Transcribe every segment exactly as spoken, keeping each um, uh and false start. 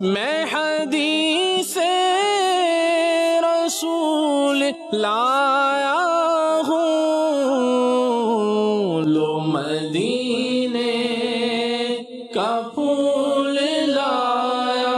میں حدیث رسول لایا ہوں، لو مدینے کا پھول لایا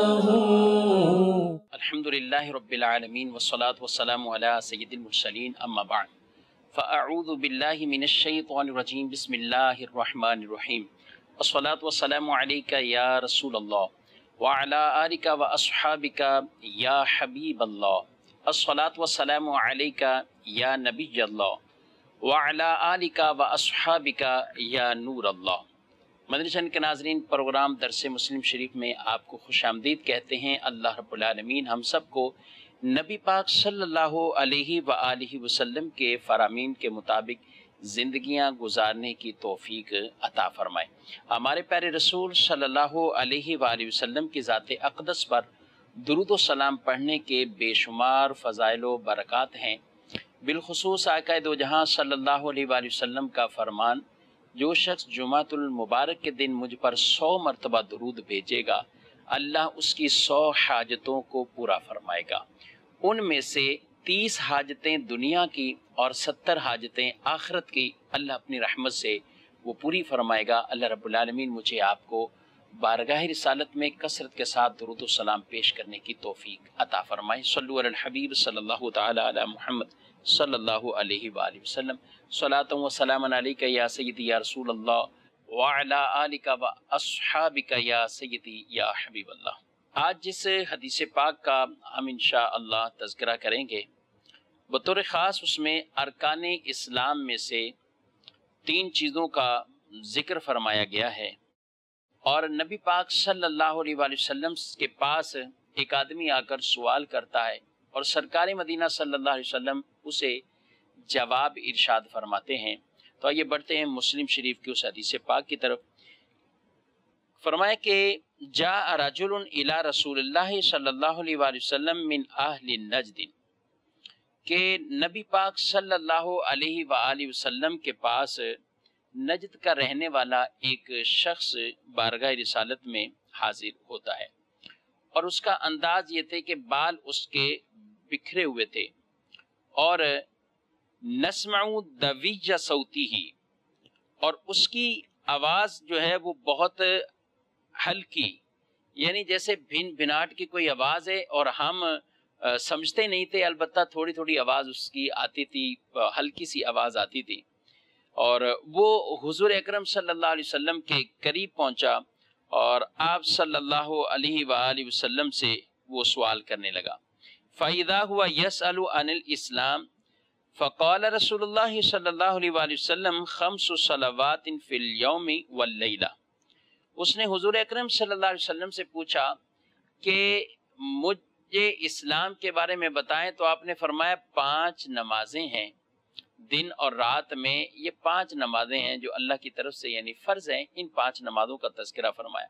ہوں۔ الحمدللہ رب العالمین والصلاة والسلام علی سید المرسلین، اما بعد فاعوذ باللہ من الشیطان الرجیم، بسم اللہ الرحمن الرحیم، والصلاة والسلام علیک یا رسول اللہ وعلی آلک و اصحابک یا حبیب اللہ، الصلاة والسلام علیک یا نبی اللہ وعلی آلک و اصحابک یا نور اللہ۔ مدنی چینل کے ناظرین، پروگرام درس مسلم شریف میں آپ کو خوش آمدید کہتے ہیں۔ اللہ رب العالمین ہم سب کو نبی پاک صلی اللہ علیہ وآلہ وسلم کے فرامین کے مطابق زندگیاں گزارنے کی توفیق عطا فرمائے۔ ہمارے پیارے رسول صلی اللہ علیہ وآلہ وسلم کی ذات اقدس پر درود و سلام پڑھنے کے بے شمار فضائل و برکات ہیں۔ بالخصوص آقا دو جہاں صلی اللہ علیہ وآلہ وسلم کا فرمان، جو شخص جمعۃ المبارک کے دن مجھ پر سو مرتبہ درود بھیجے گا، اللہ اس کی سو حاجتوں کو پورا فرمائے گا۔ ان میں سے تیس حاجتیں دنیا کی اور ستر حاجتیں آخرت کی اللہ اپنی رحمت سے وہ پوری فرمائے گا۔ اللہ رب العالمین مجھے آپ کو بارگاہ رسالت میں کثرت کے ساتھ درود و سلام پیش کرنے کی توفیق عطا فرمائے۔ صلو علی الحبیب صلی اللہ تعالی علی محمد صلی اللہ علیہ وآلہ وسلم، صلاۃ و سلام علیک یا سیدی یا رسول اللہ وعلی آلک و اصحابک یا سیدی یا حبیب اللہ۔ آج جس حدیث پاک کا ہم انشاءاللہ تذکرہ کریں گے، بطور خاص اس میں ارکان اسلام میں سے تین چیزوں کا ذکر فرمایا گیا ہے، اور نبی پاک صلی اللہ علیہ وآلہ وسلم کے پاس ایک آدمی آ کر سوال کرتا ہے، اور سرکار مدینہ صلی اللہ علیہ وسلم اسے جواب ارشاد فرماتے ہیں۔ تو آئیے بڑھتے ہیں مسلم شریف کی اس حدیث پاک کی طرف۔ فرمایا کہ جاء رجل الی رسول اللہ صلی اللہ علیہ وآلہ وسلم من اہل نجد، کہ نبی پاک صلی اللہ علیہ وآلہ وسلم کے پاس نجد کا رہنے والا ایک شخص بارگاہ رسالت میں حاضر ہوتا ہے، اور اس کا انداز یہ تھے کہ بال اس کے بکھرے ہوئے تھے، اور نسمع دویج صوتی ہی، اور اس کی آواز جو ہے وہ بہت ہلکی، یعنی جیسے بھن بھناٹ کی کوئی آواز ہے اور ہم سمجھتے نہیں تھے، البتہ تھوڑی تھوڑی آواز اس کی آتی تھی، ہلکی سی آواز آتی تھی۔ اور وہ حضور اکرم صلی اللہ علیہ وسلم کے قریب پہنچا، اور آپ صلی اللہ علیہ وآلہ وسلم سے وہ سوال کرنے لگا۔ فَإِذَا هُوَ يَسْأَلُ عَنِ الْإِسْلَامِ فَقَالَ رسول اللہ صلی اللہ علیہ وآلہ وسلم خمس صلوات فی اليوم واللیلہ۔ اس نے حضور اکرم صلی اللہ علیہ وسلم سے پوچھا کہ مجھے اسلام کے بارے میں بتائیں، تو آپ نے فرمایا پانچ نمازیں ہیں دن اور رات میں، یہ پانچ نمازیں ہیں جو اللہ کی طرف سے یعنی فرض ہیں، ان پانچ نمازوں کا تذکرہ فرمایا۔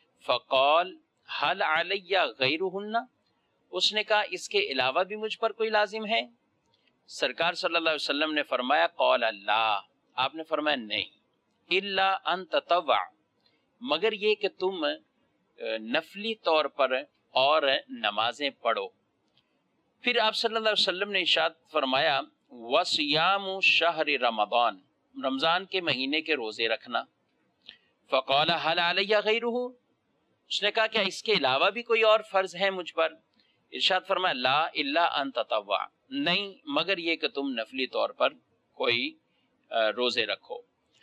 فقال هل علی غیرہن، اس نے کہا اس کے علاوہ بھی مجھ پر کوئی لازم ہے؟ سرکار صلی اللہ علیہ وسلم نے فرمایا قال اللہ، آپ نے فرمایا نہیں، الا ان تطوع، مگر یہ کہ تم نفلی طور پر اور نمازیں پڑھو۔ پھر آپ صلی اللہ علیہ وسلم نے ارشاد فرمایا وَصِيَامُ شَهْرِ رمضان، رمضان کے مہینے کے روزے رکھنا۔ فقال هل علی غیرہ، اس نے کہا کیا اس کے علاوہ بھی کوئی اور فرض ہے مجھ پر؟ ارشاد فرمایا لا الا ان تطوع، نہیں مگر یہ کہ تم نفلی طور پر کوئی روزے رکھو۔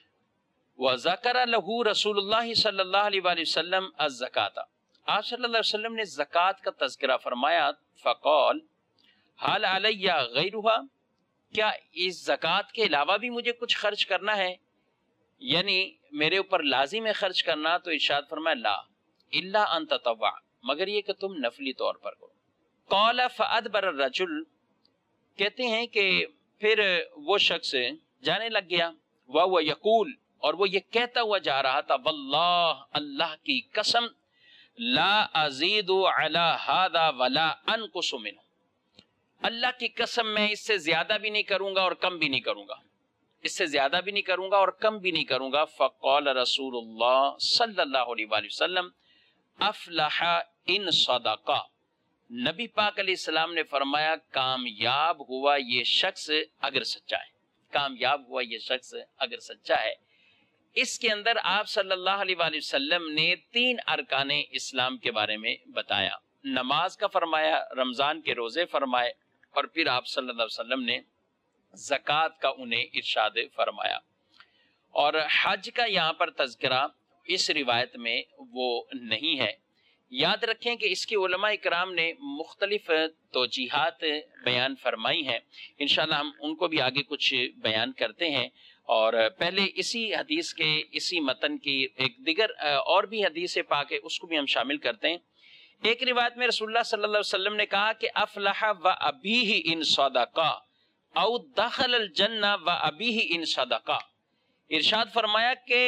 وَذَكَرَ لَهُ رسول اللہ صلی اللہ علیہ وآلہ وسلم الزَّكَاةَ، آپ صلی اللہ علیہ وسلم نے زکوٰۃ کا تذکرہ فرمایا۔ فقال هل علی غیرہا، کیا اس زکوٰۃ کے علاوہ بھی مجھے کچھ خرچ کرنا ہے، یعنی میرے اوپر لازم ہے خرچ کرنا؟ تو ارشاد فرمایا لا الا ان تطوع، مگر یہ کہ تم نفلی طور پر کرو۔ قال فادبر الرجل، کہتے ہیں کہ پھر وہ شخص جانے لگ گیا، وَهُوَ يَقُولُ، اور وہ یہ کہتا ہوا جا رہا تھا، واللہ، اللہ کی قسم، لا ازید علی ھذا ولا انقص منہ، اللہ کی قسم میں اس سے زیادہ بھی نہیں کروں گا اور کم بھی نہیں کروں گا، اس سے زیادہ بھی نہیں کروں گا اور کم بھی نہیں کروں گا۔ فقال رسول اللہ صلی اللہ علیہ وآلہ وسلم افلح ان صدقہ، نبی پاک علیہ السلام نے فرمایا کامیاب ہوا یہ شخص اگر سچا ہے، کامیاب ہوا یہ شخص اگر سچا ہے۔ اس کے اندر آپ صلی اللہ علیہ وآلہ وسلم نے تین ارکان اسلام کے بارے میں بتایا، نماز کا فرمایا، رمضان کے روزے فرمائے، اور پھر آپ صلی اللہ علیہ وسلم نے زکوٰۃ کا انہیں ارشاد فرمایا۔ اور حج کا یہاں پر تذکرہ اس روایت میں وہ نہیں ہے۔ یاد رکھیں کہ اس کی علماء اکرام نے مختلف توجیحات بیان فرمائی ہیں، انشاءاللہ ہم ان کو بھی آگے کچھ بیان کرتے ہیں۔ اور پہلے اسی حدیث کے اسی متن کی ایک دیگر اور بھی حدیث پاک ہے، اس کو بھی ہم شامل کرتے ہیں۔ ایک روایت میں رسول اللہ صلی اللہ علیہ وسلم نے کہا کہ افلح و ابیہ ان صدقہ او دخل الجنہ و ابیہ ان صدقہ، ارشاد فرمایا کہ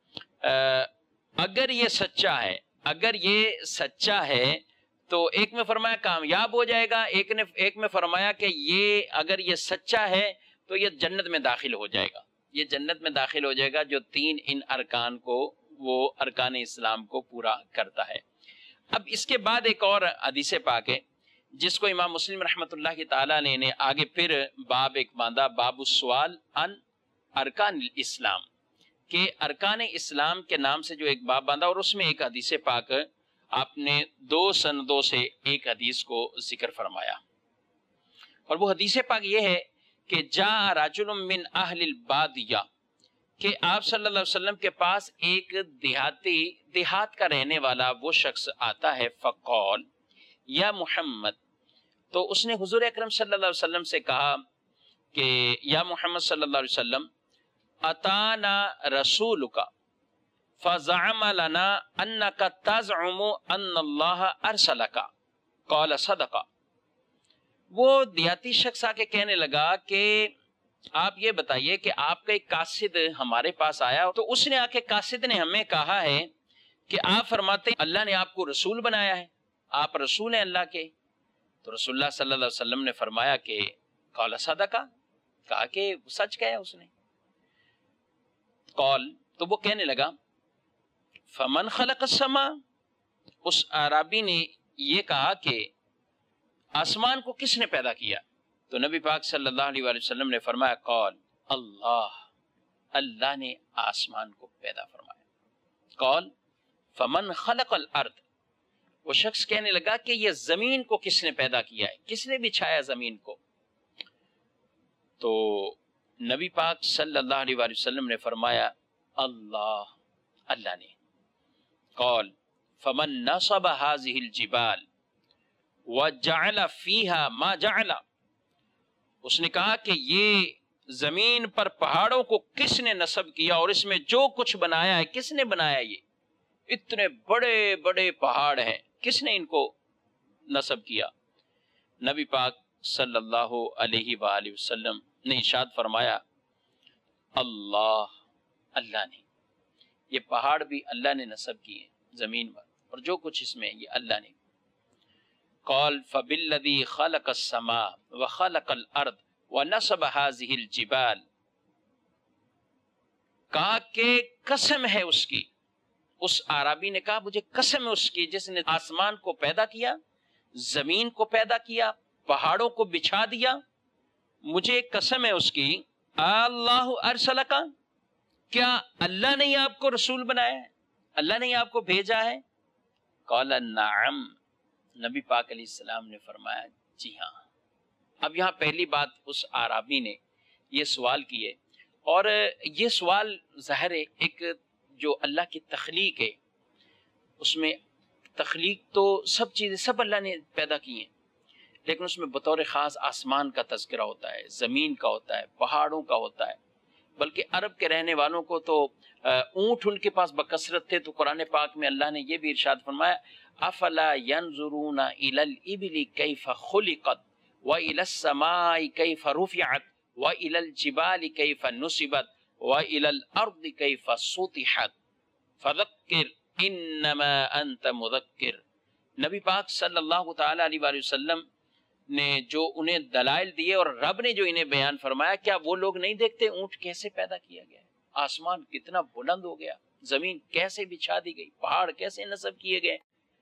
اگر یہ سچا ہے، اگر یہ سچا ہے تو ایک میں فرمایا کامیاب ہو جائے گا، ایک نے ایک میں فرمایا کہ یہ اگر یہ سچا ہے تو یہ جنت میں داخل ہو جائے گا، یہ جنت میں داخل ہو جائے گا جو تین ان ارکان کو، وہ ارکان اسلام کو پورا کرتا ہے۔ اب اس کے بعد ایک اور حدیث پاک ہے جس کو امام مسلم رحمۃ اللہ تعالیٰ نے نے آگے پھر باب ایک باندھا، باب السؤال عن ارکان الاسلام، کہ ارکان اسلام کے نام سے جو ایک باب باندھا، اور اس میں ایک حدیث پاک آپ نے دو سندوں سے ایک حدیث کو ذکر فرمایا، اور وہ حدیث پاک یہ ہے کہ جاء رجل من اہل البادیہ، کہ آپ صلی اللہ علیہ وسلم کے پاس ایک دیہاتی دیہات کا رہنے والا وہ شخص آتا ہے، فقال یا محمد، تو اس نے حضور اکرم صلی اللہ علیہ وسلم سے کہا کہ یا محمد صلی اللہ علیہ وسلم اتانا رسولک فزعم لنا انک تزعم ان اللہ ارسلک قال صدق۔ وہ دیہاتی شخص آ کے کہنے لگا کہ آپ یہ بتائیے کہ آپ کا ایک قاصد ہمارے پاس آیا، تو اس نے آ کے قاصد نے ہمیں کہا ہے کہ آپ فرماتے ہیں اللہ نے آپ کو رسول بنایا ہے، آپ رسول ہیں اللہ کے۔ تو رسول اللہ صلی اللہ علیہ وسلم نے فرمایا کہ قال صدق، کہا کہ سچ کہا اس نے۔ قال، تو وہ کہنے لگا فمن خلق السماء، اس عربی نے یہ کہا کہ آسمان کو کس نے پیدا کیا؟ تو نبی پاک صلی اللہ علیہ وآلہ وسلم نے فرمایا قال اللہ، اللہ نے آسمان کو پیدا فرمایا۔ قال فمن خلق الارض، وہ شخص کہنے لگا کہ یہ زمین کو کس نے پیدا کیا ہے، کس نے بچھایا زمین کو؟ تو نبی پاک صلی اللہ علیہ وآلہ وسلم نے فرمایا اللہ، اللہ نے۔ قال فمن نصب هذه الجبال وجعل فيها ما جعل، اس نے کہا کہ یہ زمین پر پہاڑوں کو کس نے نصب کیا اور اس میں جو کچھ بنایا ہے، کس نے بنایا؟ یہ اتنے بڑے بڑے پہاڑ ہیں، کس نے ان کو نصب کیا؟ نبی پاک صلی اللہ علیہ وآلہ وسلم نے ارشاد فرمایا اللہ، اللہ نے، یہ پہاڑ بھی اللہ نے نصب کیے زمین پر، اور جو کچھ اس میں یہ اللہ نے۔ قال فبالذی خلق السماء وخلق الارض ونصب هذه الجبال، کہا کہ قسم ہے اس کی، اس عربی نے کہا مجھے قسم ہے اس کی جس نے آسمان کو پیدا کیا، زمین کو پیدا کیا، پہاڑوں کو بچھا دیا، مجھے قسم ہے اس کی، اللہ ارسلک، کیا اللہ نے آپ کو رسول بنایا ہے، اللہ نے آپ کو بھیجا ہے؟ قال نعم، نبی پاک علیہ السلام نے فرمایا جی ہاں۔ اب یہاں پہلی بات اس عربی نے یہ سوال کیے، اور یہ سوال ظاہر ہے ایک جو اللہ کی تخلیق ہے، اس میں تخلیق تو سب چیزیں سب اللہ نے پیدا کی ہیں، لیکن اس میں بطور خاص آسمان کا تذکرہ ہوتا ہے، زمین کا ہوتا ہے، پہاڑوں کا ہوتا ہے، بلکہ عرب کے رہنے والوں کو تو اونٹ ان کے پاس بکثرت تھے، تو قرآن پاک میں اللہ نے یہ بھی ارشاد فرمایا افلا ينظرون الى الابل كيف خلقت والى السماء كيف رفعت والى الجبال كيف نصبت والى الارض كيف سطحت فذكر انما انت مذکر۔ نبی پاک صلی اللہ تعالی علیہ وآلہ وسلم نے جو انہیں دلائل دیے اور رب نے جو انہیں بیان فرمایا، کیا وہ لوگ نہیں دیکھتے اونٹ کیسے پیدا کیا گیا، آسمان کتنا بلند ہو گیا، زمین کیسے بچھا دی گئی، پہاڑ کیسے نصب کیے گئے؟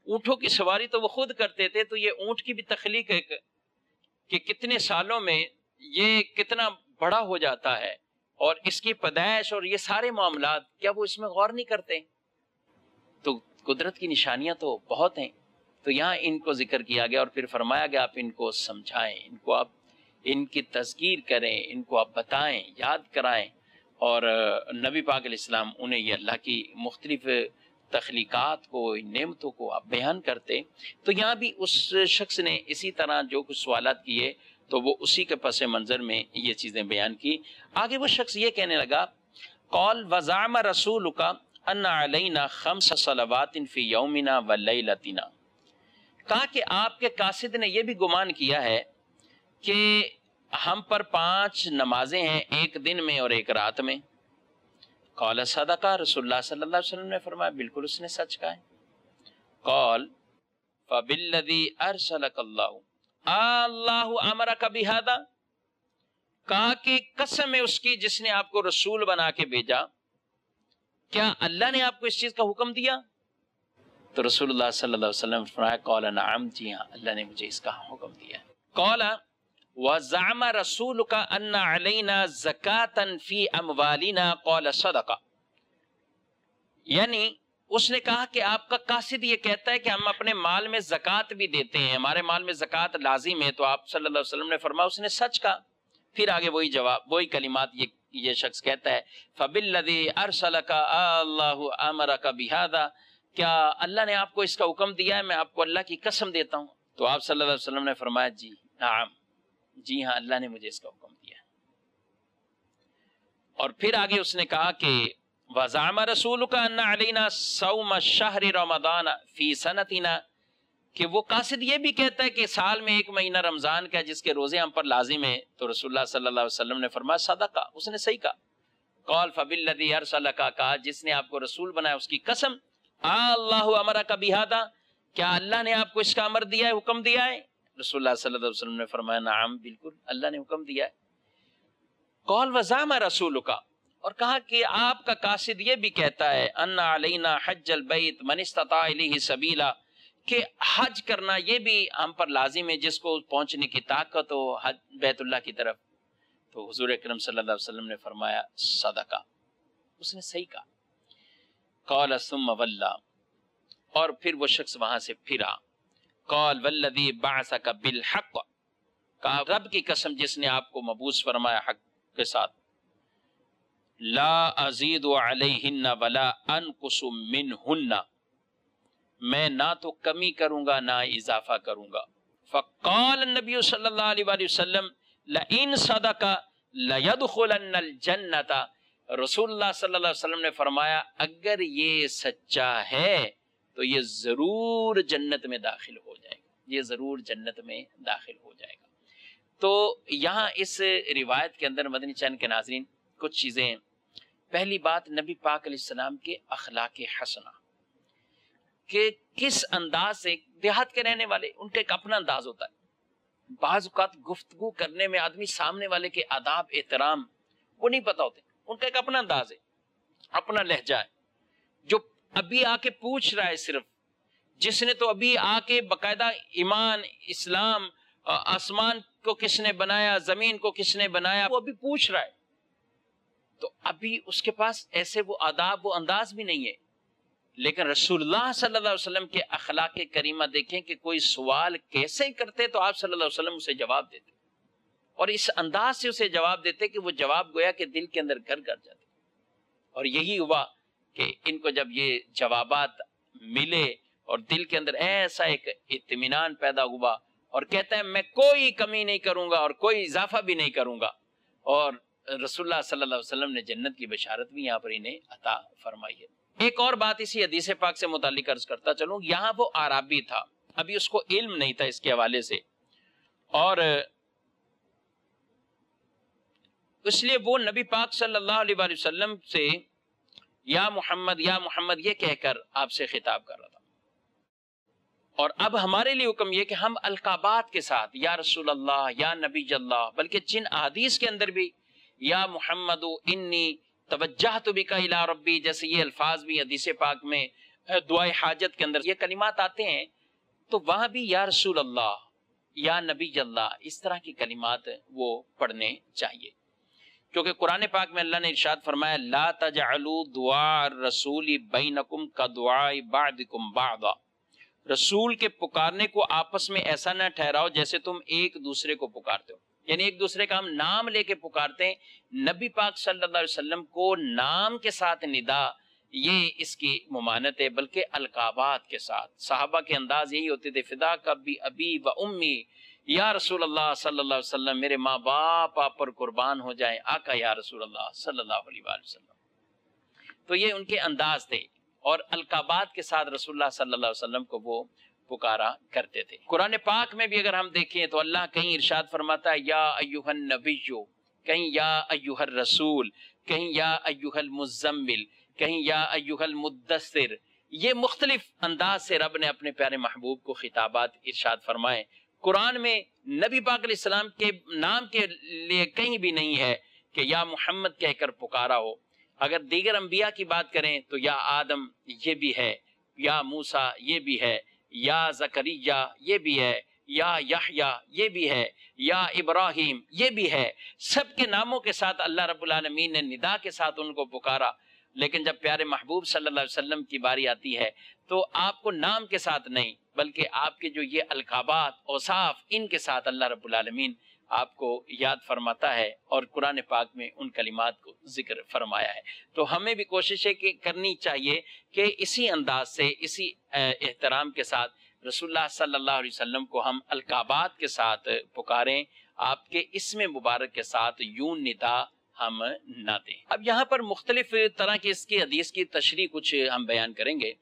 اونٹوں کی سواری تو وہ خود کرتے تھے، تو یہ اونٹ کی بھی تخلیق ہے کہ کتنے سالوں میں یہ کتنا بڑا ہو جاتا ہے، اور اس کی پیدائش اور یہ سارے معاملات، کیا وہ اس میں غور نہیں کرتے؟ تو قدرت کی نشانیاں تو بہت ہیں. تو یہاں ان کو ذکر کیا گیا اور پھر فرمایا گیا آپ ان کو سمجھائیں، ان کو آپ ان کی تذکیر کریں، ان کو آپ بتائیں، یاد کرائیں. اور نبی پاک علیہ السلام انہیں یہ اللہ کی مختلف تخلیقات کو، نعمتوں کو آپ بیان کرتے. تو یہاں بھی اس شخص نے اسی طرح جو کچھ سوالات کیے تو وہ اسی کے پس منظر میں یہ چیزیں بیان کی. آگے وہ شخص یہ کہنے لگا، قال وزعم رسولک ان علینا خمس صلوات فی یومنا ولیلتنا، کہا کہ آپ کے قاصد نے یہ بھی گمان کیا ہے کہ ہم پر پانچ نمازیں ہیں ایک دن میں اور ایک رات میں. قال صدقہ، رسول اللہ صلی اللہ علیہ وسلم نے فرمایا بالکل اس نے سچ کہا ہے. قال فبالذی ارسلک اللہ اللہ امرک بہذا، کہا کہ قسم ہے اس کی جس نے آپ کو رسول بنا کے بھیجا، کیا اللہ نے آپ کو اس چیز کا حکم دیا؟ تو رسول اللہ صلی اللہ علیہ وسلم فرمایا قال نعم، جی ہاں اللہ نے مجھے اس کا حکم دیا ہے. قال وزعم رسولک ان علینا زکاة فی اموالنا، قال صدقہ، یعنی اس نے کہا کہ آپ کا قاصد یہ کہتا ہے کہ ہم اپنے مال میں زکوٰۃ بھی دیتے ہیں، ہمارے مال میں زکوٰۃ لازم ہے. تو آپ صلی اللہ علیہ وسلم نے فرمایا اس نے سچ کہا. پھر آگے وہی جواب، وہی کلمات یہ یہ شخص کہتا ہے، فبالذی ارسلک اللہ امرک بہذا، کیا اللہ نے آپ کو اس کا حکم دیا ہے؟ میں آپ کو اللہ کی قسم دیتا ہوں. تو آپ صلی اللہ علیہ وسلم نے فرمایا جی نعم، جی ہاں اللہ نے مجھے اس کا حکم دیا ہے. اور پھر آگے اس نے کہا کہ وزعم رسولک ان علینا صوم شہر رمضان فی سنتنا، کہ وہ قاصد یہ بھی کہتا ہے کہ سال میں ایک مہینہ رمضان کا ہے جس کے روزے ہم پر لازم ہیں. تو رسول اللہ صلی اللہ علیہ وسلم نے فرمایا صدقہ، اس نے صحیح کہا. قال فبالذی ارسلک، کہا جس نے آپ کو رسول بنایا اس کی قسم، اللہ امرک بہذا، کیا اللہ نے آپ کو اس کا امر دیا ہے، حکم دیا ہے؟ رسول اللہ صلی اللہ علیہ وسلم نے فرمایا نعم، بالکل اللہ نے حکم دیا ہے. قال وزعم رسولک، اور کہا کہ آپ کا قاصد یہ بھی کہتا ہے ان علینا حج البیت من استطاع الیہ سبیلا، کہ حج کرنا یہ بھی ہم پر لازم ہے جس کو پہنچنے کی طاقت ہو حج بیت اللہ کی طرف. تو حضور اکرم صلی اللہ علیہ وسلم نے فرمایا صدقہ، اس نے صحیح کہا. قال ثم ولا، اور پھر وہ شخص وہاں سے پھرا. قال والذی بعثک بالحق، کہا رب کی قسم جس نے آپ کو مبعوث فرمایا حق کے ساتھ، لا ازید علیہن ولا انقص منہن، میں نہ تو کمی کروں گا نہ اضافہ کروں گا. فقال النبی صلی اللہ علیہ وآلہ وسلم لئن صدق لیدخلن الجنت، رسول اللہ صلی اللہ علیہ وسلم نے فرمایا اگر یہ سچا ہے تو یہ ضرور جنت میں داخل ہو جائے گا، یہ ضرور جنت میں داخل ہو جائے گا. تو یہاں اس روایت کے اندر مدنی چینل کے ناظرین کچھ چیزیں، پہلی بات نبی پاک علیہ السلام کے اخلاق حسنہ، کہ کس انداز سے، دیہات کے رہنے والے ان کا ایک اپنا انداز ہوتا ہے. بعض اوقات گفتگو کرنے میں آدمی سامنے والے کے آداب احترام وہ نہیں پتا ہوتے، ان کا ایک اپنا انداز ہے، اپنا لہجہ ہے. جو ابھی آ کے پوچھ رہا ہے، صرف جس نے تو ابھی آ کے باقاعدہ ایمان، اسلام، آسمان کو کس نے بنایا، زمین کو کس نے بنایا، وہ ابھی پوچھ رہا ہے. تو ابھی اس کے پاس ایسے وہ آداب، وہ انداز بھی نہیں ہے. لیکن رسول اللہ صلی اللہ علیہ وسلم کے اخلاق کریمہ دیکھیں کہ کوئی سوال کیسے کرتے تو آپ صلی اللہ علیہ وسلم اسے جواب دیتے، اور اس انداز سے اسے جواب دیتے کہ وہ جواب گویا کہ دل کے اندر گھر کر جاتے. اور یہی ہوا کہ ان کو جب یہ جوابات ملے اور دل کے اندر ایسا ایک اطمینان پیدا ہوا، اور کہتا ہے میں کوئی کمی نہیں کروں گا اور کوئی اضافہ بھی نہیں کروں گا. اور رسول اللہ صلی اللہ علیہ وسلم نے جنت کی بشارت بھی یہاں پر انہیں عطا فرمائی ہے. ایک اور بات اسی حدیث پاک سے متعلق عرض کرتا چلوں، یہاں وہ عربی تھا، ابھی اس کو علم نہیں تھا اس کے حوالے سے، اور اس لیے وہ نبی پاک صلی اللہ علیہ وآلہ وسلم سے یا محمد یا محمد یہ کہہ کر آپ سے خطاب کر رہا تھا. اور اب ہمارے لیے حکم یہ کہ ہم القابات کے ساتھ یا رسول اللہ یا نبی اللہ، بلکہ جن احادیث کے اندر بھی یا محمد انی توجہت بک الی ربی، جیسے یہ الفاظ بھی حدیث پاک میں دعائے حاجت کے اندر یہ کلمات آتے ہیں تو وہاں بھی یا رسول اللہ، یا نبی اللہ، اس طرح کی کلمات وہ پڑھنے چاہیے، کیونکہ قرآن پاک میں اللہ نے ارشاد فرمایا لا تجعلوا دعاء الرسول بینکم کدعاء بعضکم بعضا، رسول کے پکارنے کو آپس میں ایسا نہ ٹھہراؤ جیسے تم ایک دوسرے کو پکارتے ہو، یعنی ایک دوسرے کا ہم نام لے کے پکارتے ہیں۔ نبی پاک صلی اللہ علیہ وسلم کو نام کے ساتھ ندا یہ اس کی ممانت ہے، بلکہ القابات کے ساتھ۔ صحابہ کے انداز یہی ہوتے تھے، فدا کا بھی ابی و امی، یا رسول اللہ صلی اللہ علیہ وسلم میرے ماں باپ آپ پر قربان ہو جائیں، آقا یا رسول اللہ صلی اللہ علیہ وآلہ وسلم۔ تو یہ ان کے انداز تھے، اور القابات کے ساتھ رسول اللہ صلی اللہ علیہ وسلم کو وہ پکارا کرتے تھے۔ قرآن پاک میں بھی اگر ہم دیکھیں تو اللہ کہیں ارشاد فرماتا ہے یا ایھا النبی، کہیں یا ایھا الرسول، کہیں یا ایھا المزمل، کہیں یا ایھا المدثر۔ یہ مختلف انداز سے رب نے اپنے پیارے محبوب کو خطابات ارشاد فرمائے۔ قرآن میں نبی پاک علیہ السلام کے نام کے لیے کہیں بھی نہیں ہے کہ یا محمد کہہ کر پکارا ہو۔ اگر دیگر انبیاء کی بات کریں تو یا آدم یہ بھی ہے، یا موسیٰ یہ بھی ہے، یا زکریا یہ بھی ہے، یا یحییٰ یہ بھی ہے، یا ابراہیم یہ بھی ہے۔ سب کے ناموں کے ساتھ اللہ رب العالمین نے ندا کے ساتھ ان کو پکارا، لیکن جب پیارے محبوب صلی اللہ علیہ وسلم کی باری آتی ہے تو آپ کو نام کے ساتھ نہیں بلکہ آپ کے جو یہ القابات اوصاف ان کے ساتھ اللہ رب العالمین آپ کو یاد فرماتا ہے، اور قرآن پاک میں ان کلمات کو ذکر فرمایا ہے۔ تو ہمیں بھی کوشش ہے کہ کرنی چاہیے کہ اسی انداز سے، اسی احترام کے ساتھ رسول اللہ صلی اللہ علیہ وسلم کو ہم القابات کے ساتھ پکاریں، آپ کے اسم مبارک کے ساتھ یوں ندا ہم نہ دیں۔ اب یہاں پر مختلف طرح کی اس کی حدیث کی تشریح کچھ ہم بیان کریں گے۔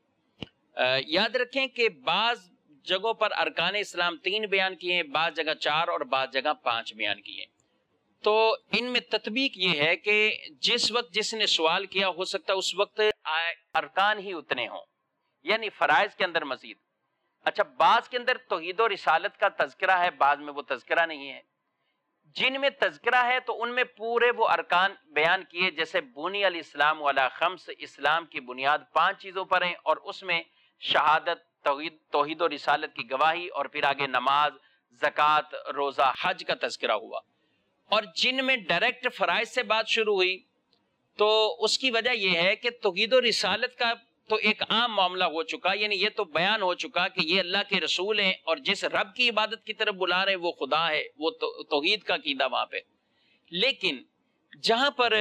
یاد رکھیں کہ بعض جگہوں پر ارکان اسلام تین بیان کیے ہیں، بعض جگہ چار اور بعض جگہ پانچ بیان کیے ہیں۔ تو ان میں تطبیق یہ ہے کہ جس وقت جس نے سوال کیا ہو سکتا ہے اس وقت ارکان ہی اتنے ہوں، یعنی فرائض کے اندر مزید۔ اچھا، بعض کے اندر توحید و رسالت کا تذکرہ ہے، بعض میں وہ تذکرہ نہیں ہے۔ جن میں تذکرہ ہے تو ان میں پورے وہ ارکان بیان کیے، جیسے بنی الاسلام علی خمس، اسلام کی بنیاد پانچ چیزوں پر ہیں، اور اس میں شہادت، توحید توحید و رسالت کی گواہی، اور پھر آگے نماز، زکوٰۃ، روزہ، حج کا تذکرہ ہوا۔ اور جن میں ڈائریکٹ فرائض سے بات شروع ہوئی تو اس کی وجہ یہ ہے کہ توحید و رسالت کا تو ایک عام معاملہ ہو چکا، یعنی یہ تو بیان ہو چکا کہ یہ اللہ کے رسول ہیں اور جس رب کی عبادت کی طرف بلا رہے ہیں وہ خدا ہے، وہ توحید کا عقیدہ وہاں پہ۔ لیکن جہاں پر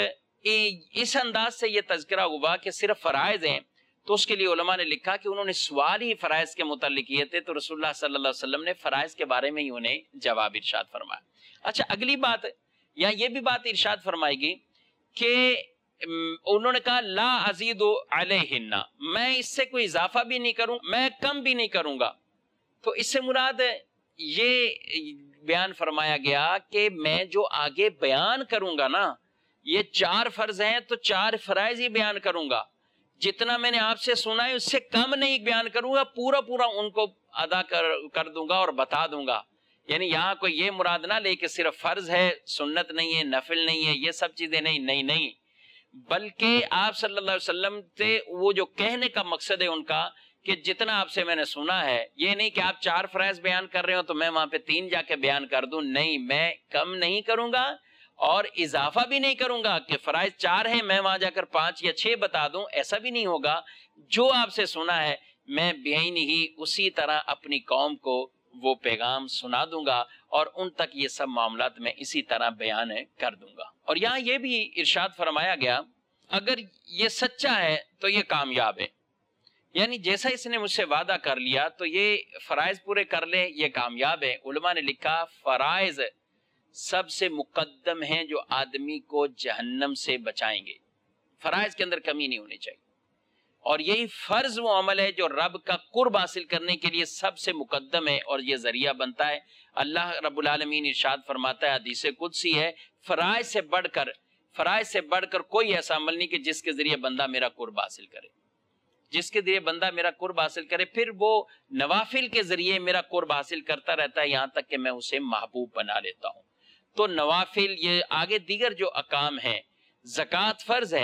اس انداز سے یہ تذکرہ ہوا کہ صرف فرائض ہیں تو اس کے لیے علماء نے لکھا کہ انہوں نے سوال ہی فرائض کے متعلق کیے تھے، تو رسول اللہ صلی اللہ علیہ وسلم نے فرائض کے بارے میں ہی انہیں جواب ارشاد فرمایا۔ اچھا، اگلی بات یا یہ بھی بات ارشاد فرمائے گی کہ انہوں نے کہا لا ازید علیہن، میں اس سے کوئی اضافہ بھی نہیں کروں، میں کم بھی نہیں کروں گا۔ تو اس سے مراد یہ بیان فرمایا گیا کہ میں جو آگے بیان کروں گا نا، یہ چار فرض ہیں تو چار فرائض ہی بیان کروں گا، جتنا میں نے آپ سے سنا ہے اس سے کم نہیں بیان کروں گا، پورا پورا ان کو ادا کر کر دوں گا اور بتا دوں گا۔ یعنی یہاں کوئی یہ مراد نہ لے کہ صرف فرض ہے، سنت نہیں ہے، نفل نہیں ہے، یہ سب چیزیں نہیں نہیں نہیں بلکہ آپ صلی اللہ علیہ وسلم سے وہ جو کہنے کا مقصد ہے ان کا کہ جتنا آپ سے میں نے سنا ہے، یہ نہیں کہ آپ چار فرائض بیان کر رہے ہو تو میں وہاں پہ تین جا کے بیان کر دوں، نہیں، میں کم نہیں کروں گا اور اضافہ بھی نہیں کروں گا کہ فرائض چار ہیں میں وہاں جا کر پانچ یا چھ بتا دوں، ایسا بھی نہیں ہوگا۔ جو آپ سے سنا ہے میں بعین ہی اسی طرح اپنی قوم کو وہ پیغام سنا دوں گا اور ان تک یہ سب معاملات میں اسی طرح بیان کر دوں گا۔ اور یہاں یہ بھی ارشاد فرمایا گیا اگر یہ سچا ہے تو یہ کامیاب ہے، یعنی جیسا اس نے مجھ سے وعدہ کر لیا تو یہ فرائض پورے کر لے، یہ کامیاب ہے۔ علماء نے لکھا فرائض سب سے مقدم ہیں جو آدمی کو جہنم سے بچائیں گے، فرائض کے اندر کمی نہیں ہونی چاہیے، اور یہی فرض وہ عمل ہے جو رب کا قرب حاصل کرنے کے لیے سب سے مقدم ہے اور یہ ذریعہ بنتا ہے۔ اللہ رب العالمین ارشاد فرماتا ہے، حدیث قدسی ہے، فرائض سے بڑھ کر فرائض سے بڑھ کر کوئی ایسا عمل نہیں کہ جس کے ذریعے بندہ میرا قرب حاصل کرے، جس کے ذریعے بندہ میرا قرب حاصل کرے، پھر وہ نوافل کے ذریعے میرا قرب حاصل کرتا رہتا ہے یہاں تک کہ میں اسے محبوب بنا لیتا ہوں۔ تو نوافل، یہ آگے دیگر جو احکام ہیں، زکوٰۃ فرض ہے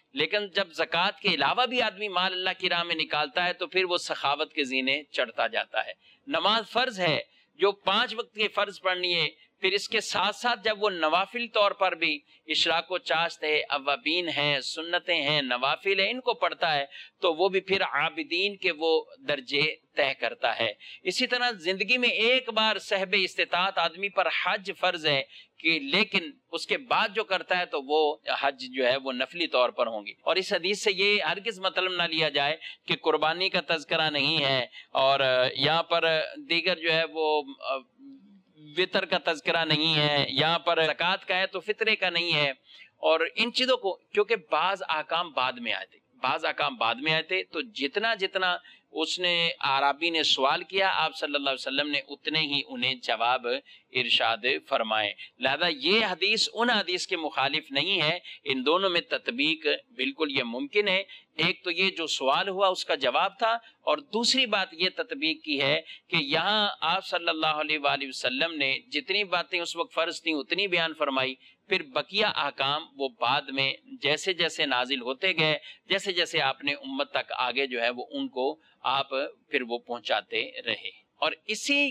لیکن جب زکوٰۃ کے علاوہ بھی آدمی مال اللہ کی راہ میں نکالتا ہے تو پھر وہ سخاوت کے زینے چڑھتا جاتا ہے۔ نماز فرض ہے جو پانچ وقت کے فرض پڑھنی ہے، پھر اس کے ساتھ ساتھ جب وہ نوافل طور پر بھی اشراق و چاشت ہے، اوابین ہیں، سنتیں ہیں، نوافل ہیں، ان کو پڑھتا ہے تو وہ بھی پھر عابدین کے وہ درجے طے کرتا ہے۔ اسی طرح زندگی میں ایک بار صحب استطاعت آدمی پر حج فرض ہے کہ لیکن اس کے بعد جو کرتا ہے تو وہ حج جو ہے وہ نفلی طور پر ہوں گی۔ اور اس حدیث سے یہ ہرگز مطلب نہ لیا جائے کہ قربانی کا تذکرہ نہیں ہے اور یہاں پر دیگر جو ہے وہ وطر کا تذکرہ نہیں ہے، یہاں پر زکوٰۃ کا ہے تو فطرے کا نہیں ہے، اور ان چیزوں کو کیونکہ بعض احکام بعد میں آئے تھے بعض احکام بعد میں آئے تھے تو جتنا جتنا اس نے عربی نے سوال کیا آپ صلی اللہ علیہ وسلم نے اتنے ہی انہیں جواب ارشاد فرمائے۔ لہذا یہ حدیث ان حدیث کے مخالف نہیں ہے، ان دونوں میں تطبیق بالکل یہ ممکن ہے۔ ایک تو یہ جو سوال ہوا اس کا جواب تھا، اور دوسری بات یہ تطبیق کی ہے کہ یہاں آپ صلی اللہ علیہ وآلہ وسلم نے جتنی باتیں اس وقت فرض تھیں اتنی بیان فرمائی، پھر بقیہ احکام وہ بعد میں جیسے جیسے نازل ہوتے گئے، جیسے جیسے آپ نے امت تک آگے جو ہے وہ ان کو آپ پھر وہ پہنچاتے رہے۔ اور اسی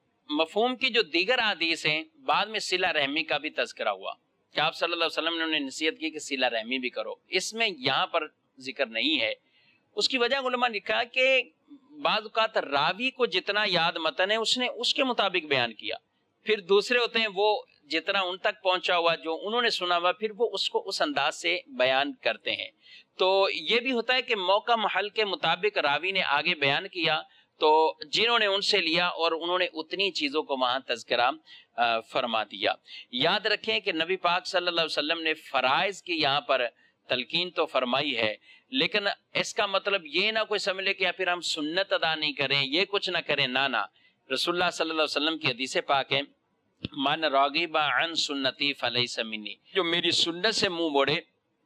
مفہوم کی جو دیگر حدیث ہیں بعد میں صلہ رحمی کا بھی تذکرہ ہوا کہ آپ صلی اللہ علیہ وسلم نے انہیں نصیحت کی کہ صلہ رحمی بھی کرو، اس میں یہاں پر ذکر نہیں ہے۔ اس کی وجہ علماء نے کہا کہ بعض اوقات راوی کو جتنا یاد متن ہے اس نے اس کے مطابق بیان کیا، پھر دوسرے ہوتے ہیں وہ جتنا ان تک پہنچا ہوا جو انہوں نے سنا ہوا پھر وہ اس کو اس انداز سے بیان کرتے ہیں۔ تو یہ بھی ہوتا ہے کہ موقع محل کے مطابق راوی نے آگے بیان کیا تو جنہوں نے ان سے لیا اور انہوں نے اتنی چیزوں کو وہاں تذکرہ فرما دیا۔ یاد رکھیں کہ نبی پاک صلی اللہ علیہ وسلم نے فرائض کی یہاں پر تلقین تو فرمائی ہے، لیکن اس کا مطلب یہ نہ کوئی سمجھ لے کہ پھر ہم سنت ادا نہیں کریں، یہ کچھ نہ کریں، نہ نہ۔ رسول اللہ صلی اللہ علیہ وسلم کی حدیث پاک ہے من راغب عن سنتی فلیس منی، جو میری سنت سے منہ موڑے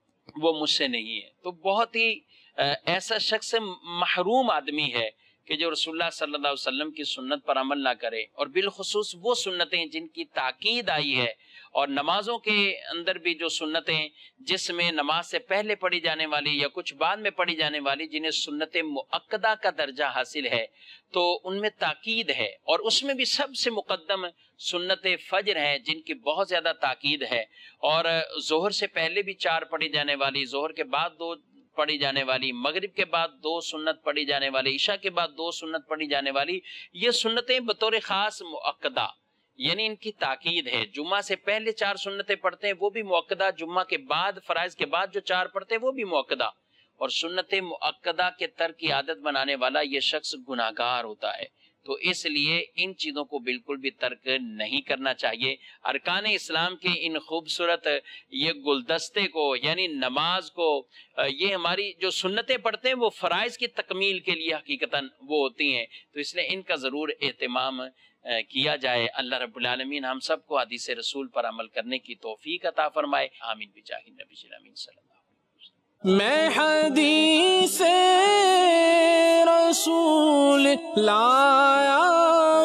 وہ مجھ سے نہیں ہے۔ تو بہت ہی ایسا شخص محروم آدمی ہے کہ جو رسول اللہ صلی اللہ علیہ وسلم کی سنت پر عمل نہ کرے، اور بالخصوص وہ سنتیں جن کی تاکید آئی ہے، اور نمازوں کے اندر بھی جو سنتیں جس میں نماز سے پہلے پڑھی جانے والی یا کچھ بعد میں پڑھی جانے والی جنہیں سنت مؤکدہ کا درجہ حاصل ہے تو ان میں تاکید ہے، اور اس میں بھی سب سے مقدم سنت فجر ہے جن کی بہت زیادہ تاکید ہے، اور ظہر سے پہلے بھی چار پڑھی جانے والی، ظہر کے بعد دو پڑھی جانے والی، مغرب کے بعد دو سنت پڑھی جانے والی، عشاء کے بعد دو سنت پڑھی جانے والی، یہ سنتیں بطور خاص مؤکدہ یعنی ان کی تاکید ہے۔ جمعہ سے پہلے چار سنتیں پڑھتے ہیں وہ بھی مؤکدہ، جمعہ کے بعد فرائض کے بعد جو چار پڑھتے ہیں وہ بھی مؤکدہ، اور سنت مؤکدہ کے ترک کی عادت بنانے والا یہ شخص گناہگار ہوتا ہے۔ تو اس لیے ان چیزوں کو بالکل بھی ترک نہیں کرنا چاہیے۔ ارکان اسلام کے ان خوبصورت یہ گلدستے کو یعنی نماز کو، یہ ہماری جو سنتیں پڑھتے ہیں وہ فرائض کی تکمیل کے لیے حقیقتاً وہ ہوتی ہیں، تو اس لیے ان کا ضرور اہتمام کیا جائے۔ اللہ رب العالمین ہم سب کو حدیث رسول پر عمل کرنے کی توفیق عطا فرمائے، آمین بجاہ نبی الامین صلی اللہ علیہ وسلم۔ میں حدیث رسول لایا